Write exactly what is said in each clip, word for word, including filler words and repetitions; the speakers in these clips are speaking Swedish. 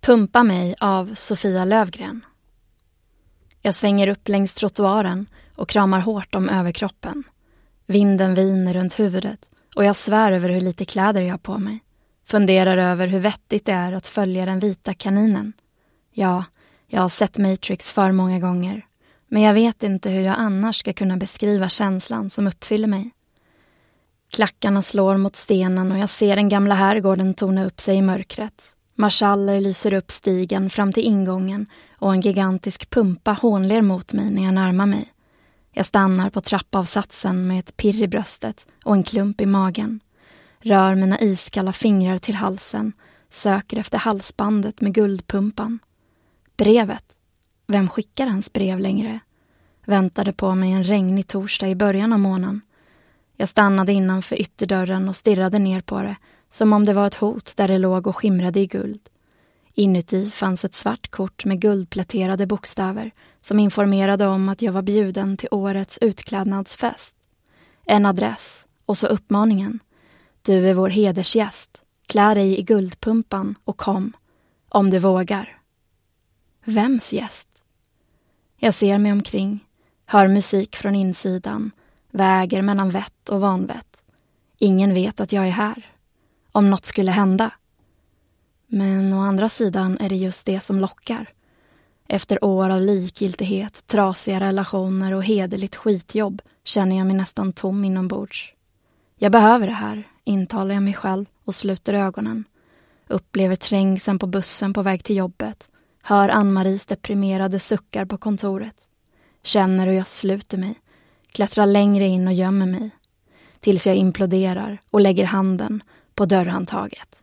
Pumpa mig av Sofia Lövgren. Jag svänger upp längs trottoaren och kramar hårt om överkroppen. Vinden viner runt huvudet och jag svär över hur lite kläder jag har på mig. Funderar över hur vettigt det är att följa den vita kaninen. Ja, jag har sett Matrix för många gånger. Men jag vet inte hur jag annars ska kunna beskriva känslan som uppfyller mig. Klackarna slår mot stenen och jag ser den gamla herrgården tona upp sig i mörkret. Marschaller lyser upp stigen fram till ingången och en gigantisk pumpa hånler mot mig när jag närmar mig. Jag stannar på trappavsatsen med ett pirr i bröstet och en klump i magen. Rör mina iskalla fingrar till halsen, söker efter halsbandet med guldpumpan. Brevet. Vem skickar hans brev längre? Väntade på mig en regnig torsdag i början av månaden. Jag stannade innanför ytterdörren och stirrade ner på det, som om det var ett hot där det låg och skimrade i guld. Inuti fanns ett svart kort med guldpläterade bokstäver som informerade om att jag var bjuden till årets utklädnadsfest. En adress och så uppmaningen. Du är vår hedersgäst. Klä dig i guldpumpan och kom, om du vågar. Vems gäst? Jag ser mig omkring, hör musik från insidan, väger mellan vett och vanvett. Ingen vet att jag är här. Om något skulle hända. Men å andra sidan är det just det som lockar. Efter år av likgiltighet, trasiga relationer och hederligt skitjobb känner jag mig nästan tom inombords. Jag behöver det här, intalar jag mig själv och sluter ögonen. Upplever trängseln på bussen på väg till jobbet. Hör Ann-Maries deprimerade suckar på kontoret. Känner hur jag sluter mig. Klättrar längre in och gömmer mig. Tills jag imploderar och lägger handen på dörrhandtaget.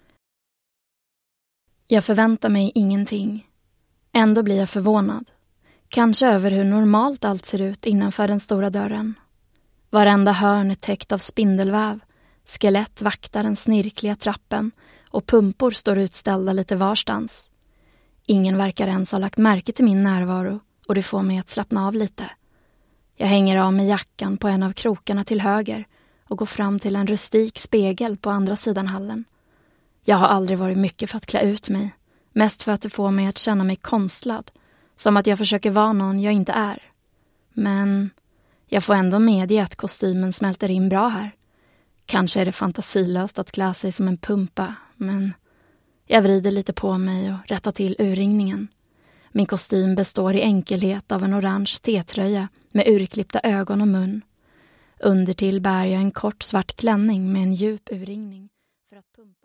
Jag förväntar mig ingenting. Ändå blir jag förvånad. Kanske över hur normalt allt ser ut innanför den stora dörren. Varenda hörn är täckt av spindelväv. Skelett vaktar den snirkliga trappen och pumpor står utställda lite varstans. Ingen verkar ens ha lagt märke till min närvaro och det får mig att slappna av lite. Jag hänger av med jackan på en av krokarna till höger och går fram till en rustik spegel på andra sidan hallen. Jag har aldrig varit mycket för att klä ut mig, mest för att det får mig att känna mig konstlad, som att jag försöker vara någon jag inte är. Men jag får ändå medge att kostymen smälter in bra här. Kanske är det fantasilöst att klä sig som en pumpa, men jag vrider lite på mig och rättar till urringningen. Min kostym består i enkelhet av en orange T-tröja med urklippta ögon och mun. Undertill bär jag en kort svart klänning med en djup urringning för att pumpa